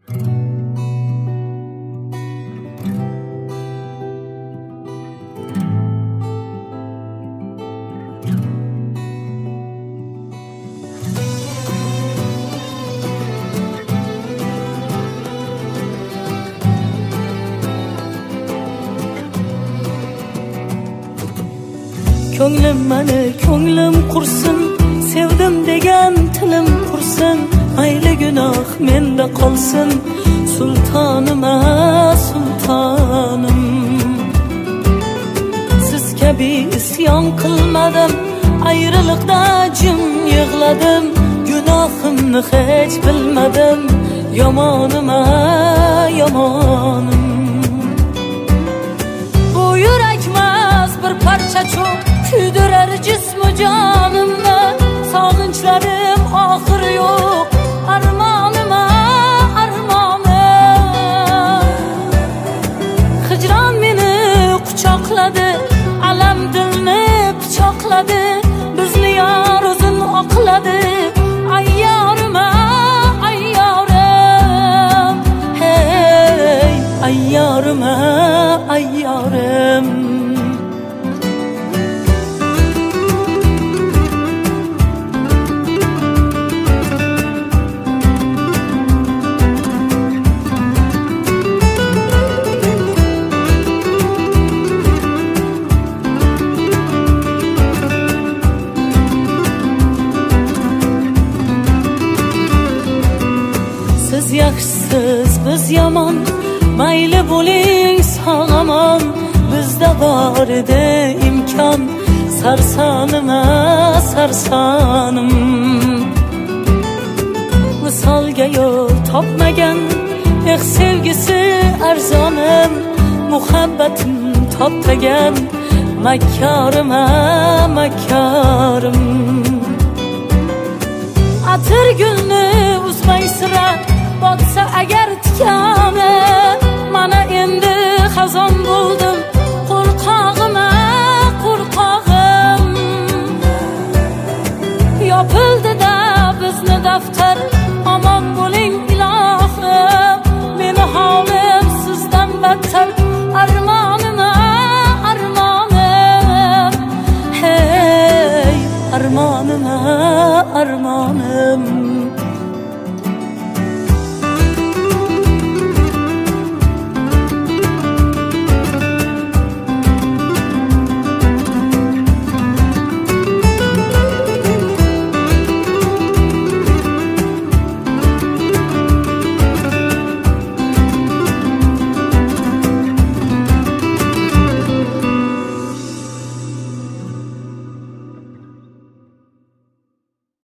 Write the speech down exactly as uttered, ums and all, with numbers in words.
Ko'nglim mani, ko'nglim qursin, sevdim degan tilim qursin, mayli gunoh menda qolsin, sultonim sultonim. Siz kabi isyon qilmadim, ayriliqda jim yig'ladim, gunohimni hech bilmadim, yomonim yomonim. Bu yurakmas bir parcha cho'q kuydirar jismu jonimni, sog'inchlarim oxiri yo'q, armonim armonim. Hijron meni quchoqladi, alam dilni pichoqladi, bizni yor uzun oqladi, ayyorim ayyorim, hey ayyorim ayyorim. Siz yaxshisiz, biz yomon, mayli bo'ling sog'omon, bizda bor edi imkon, sarsonim sarsonim. Visolga yo'l topmagan, eh sevgisi arzonim, muhabbatim topmagan, makkorim makkorim. Atir gulni uzmaysin,